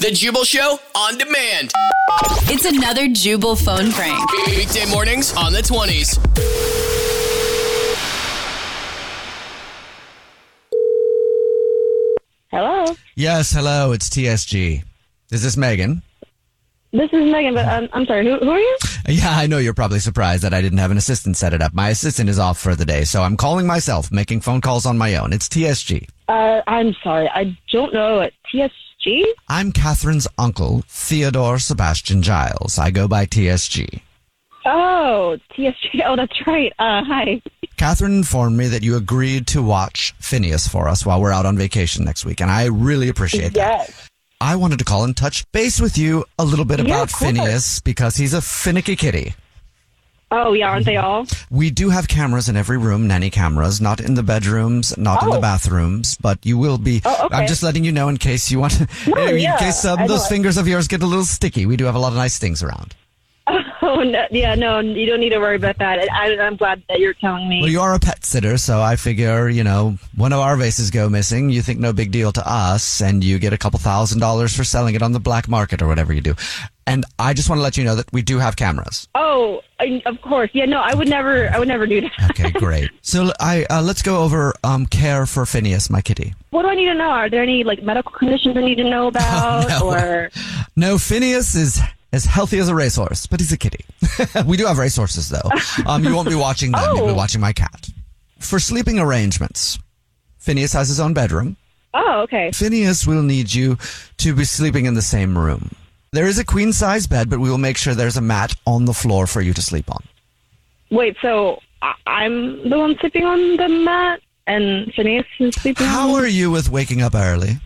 The Jubal Show on demand. It's another Jubal phone prank. Weekday mornings on the 20s. Hello. Yes, hello, it's TSG. Is this Megan? This is Megan, but I'm sorry, who are you? Yeah, I know you're probably surprised that I didn't have an assistant set it up. My assistant is off for the day, so I'm calling myself, making phone calls on my own. It's TSG. I'm sorry, I don't know what TSG? I'm Catherine's uncle, Theodore Sebastian Giles. I go by TSG. Oh, TSG. Oh, that's right. Hi. Catherine informed me that you agreed to watch Phineas for us while we're out on vacation next week, and I really appreciate that. Yes. I wanted to call and touch base with you a little bit about of course. Phineas because he's a finicky kitty. Oh, yeah, aren't they all? We do have cameras in every room, nanny cameras, not in the bedrooms, not in the bathrooms, but you will be. Oh, okay. I'm just letting you know in case you want to, No, in yeah, case I those know. fingers of yours get a little sticky. We do have a lot of nice things around. Oh, no, yeah, no, you don't need to worry about that. I'm glad that you're telling me. Well, you are a pet sitter, so I figure, one of our vases go missing. You think no big deal to us, and you get a couple $1,000s for selling it on the black market or whatever you do. And I just want to let you know that we do have cameras. Oh, of course. Yeah, no, I would never do that. Okay, great. So let's go over care for Phineas, my kitty. What do I need to know? Are there any medical conditions I need to know about? No. Or No, Phineas is as healthy as a racehorse, but he's a kitty. We do have racehorses, though. You won't be watching them. You'll be watching my cat. For sleeping arrangements, Phineas has his own bedroom. Oh, okay. Phineas will need you to be sleeping in the same room. There is a queen-size bed, but we will make sure there's a mat on the floor for you to sleep on. Wait, so I'm the one sleeping on the mat, and Phineas is sleeping on How are you with waking up early?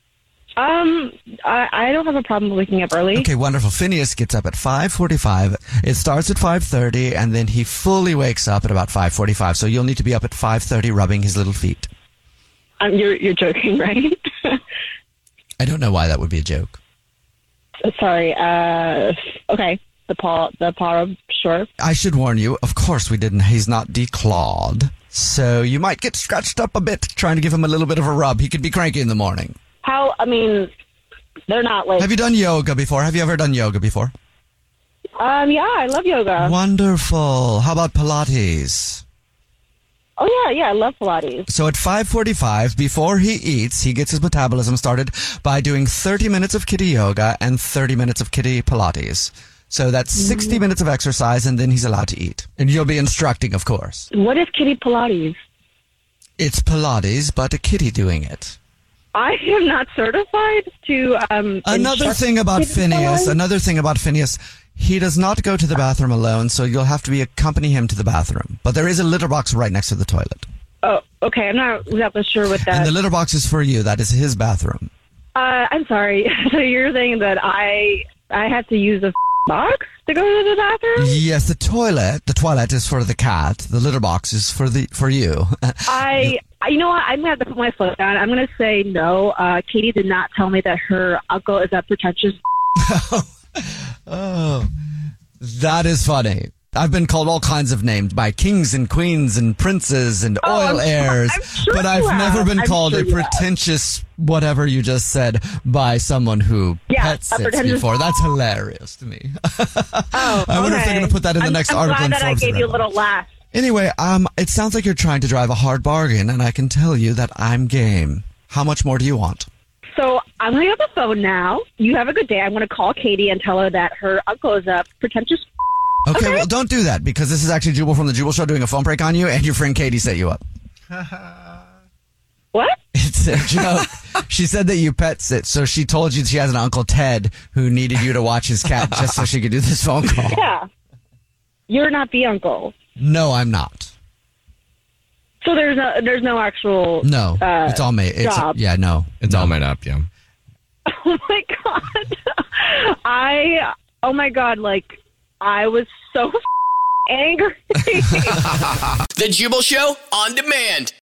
I don't have a problem waking up early. Okay, wonderful. Phineas gets up at 5:45. It starts at 5:30, and then he fully wakes up at about 5:45. So you'll need to be up at 5:30 rubbing his little feet. You're joking, right? I don't know why that would be a joke. Sorry. Okay. The paw rub, sure. I should warn you, of course we didn't. He's not declawed. So you might get scratched up a bit trying to give him a little bit of a rub. He could be cranky in the morning. They're not Have you done yoga before? Have you ever done yoga before? Yeah, I love yoga. Wonderful. How about Pilates? Oh, yeah, I love Pilates. So at 5:45, before he eats, he gets his metabolism started by doing 30 minutes of kitty yoga and 30 minutes of kitty Pilates. So that's 60 minutes of exercise, and then he's allowed to eat. And you'll be instructing, of course. What is kitty Pilates? It's Pilates, but a kitty doing it. I am not certified to Another thing about Phineas, he does not go to the bathroom alone, so you'll have to accompany him to the bathroom. But there is a litter box right next to the toilet. Oh, okay. I'm not exactly sure what that. And the litter box is for you. That is his bathroom. I'm sorry. So you're saying that I have to use a box to go to the bathroom? Yes, the toilet is for the cat. The litter box is for you. You know what? I'm going to have to put my foot down. I'm going to say no. Katie did not tell me that her uncle is a pretentious. Oh, that is funny. I've been called all kinds of names by kings and queens and princes and oil heirs, but I've never been called a pretentious whatever you just said by someone who pet sits before. That's hilarious to me. I wonder if they're going to put that in the next article. I'm glad that I gave you a little laugh. Anyway, it sounds like you're trying to drive a hard bargain, and I can tell you that I'm game. How much more do you want? So I'm going to get the phone now. You have a good day. I'm going to call Katie and tell her that her uncle is a pretentious. Okay, well, don't do that, because this is actually Jubal from the Jubal Show doing a phone prank on you, and your friend Katie set you up. What? It's a joke. She said that you pet sit, so she told you she has an Uncle Ted who needed you to watch his cat just so she could do this phone call. Yeah. You're not the uncle. No, I'm not. So there's no actual. No, it's all made. Job. It's all made up. Yeah. Oh my god! Oh my god! I was so angry. The Jubal Show on demand.